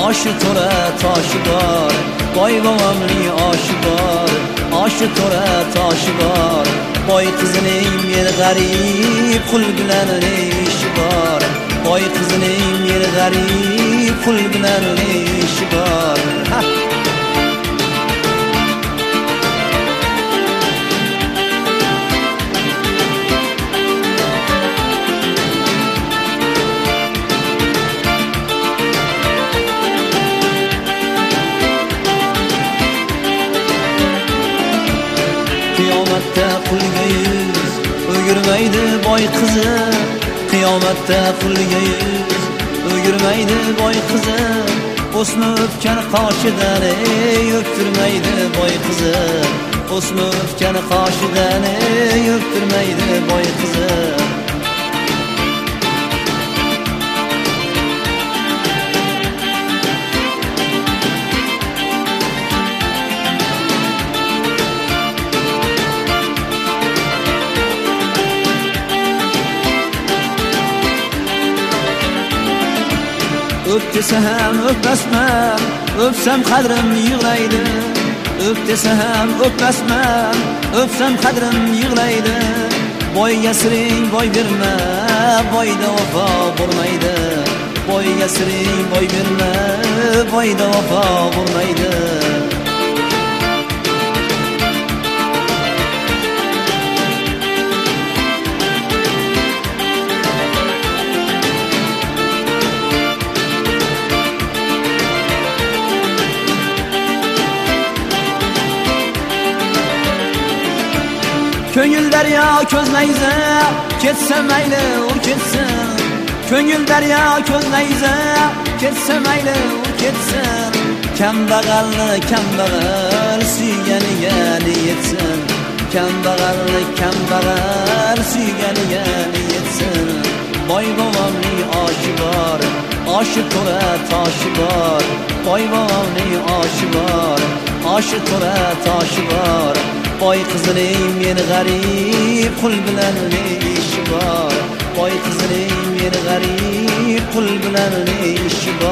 oshi to'ra toshi bor, boy bobomning oshi bor, oshi to'ra toshi bor. Boy qizining meni g'arib, qul bilan ishi bor. Boy qizining meni g'arib, qul bilan ishi bor. Qiyomatda qulga yuz o'girmaydi boy qizi, qiyomatda qulga yuz o'girmaydi boy qizi. O'sma o'pkan qoshidan o'ptirmaydi boy qizi, o'sma o'pkan qoshidan o'ptirmaydi boy qizi. Öp desa ham öpmasman, öpsam qadrim yig'laydi. Öp desa ham öpmasman, öpsam qadrim yig'laydi. Boyga siring boy berma, boyda vafo bo'lmaydi. Boyga siring boy berma, boyda vafo bo'lmaydi. Ko'ngil daryo ko'zlayza, ketsa mayli u ketsin. Ko'ngil daryo ko'zlayza, ketsa mayli u ketsin. Kambag'alni kambag'al suyganiga yetsin. Kambag'alni kambag'al suyganiga yetsin. Boy bobomning oshi bor, oshi to'ra toshi bor. Boy bobomning oshi bor, oshi to'ra toshi bor. Boy qizining meni g'arib, qul bilan ishi bor. Boy qizining meni g'arib, qul bilan ishi bor.